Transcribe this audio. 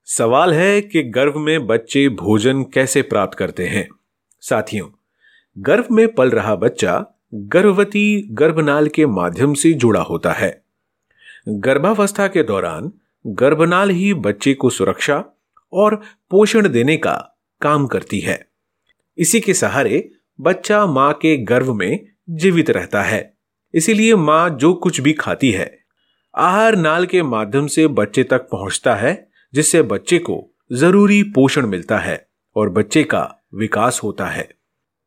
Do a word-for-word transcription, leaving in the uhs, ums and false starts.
सवाल है कि गर्भ में बच्चे भोजन कैसे प्राप्त करते हैं। साथियों, गर्भ में पल रहा बच्चा गर्भवती गर्भनाल के माध्यम से जुड़ा होता है। गर्भावस्था के दौरान गर्भनाल ही बच्चे को सुरक्षा और पोषण देने का काम करती है। इसी के सहारे बच्चा मां के गर्भ में जीवित रहता है। इसीलिए मां जो कुछ भी खाती है, आहार नाल के माध्यम से बच्चे तक पहुंचता है, जिससे बच्चे को जरूरी पोषण मिलता है और बच्चे का विकास होता है।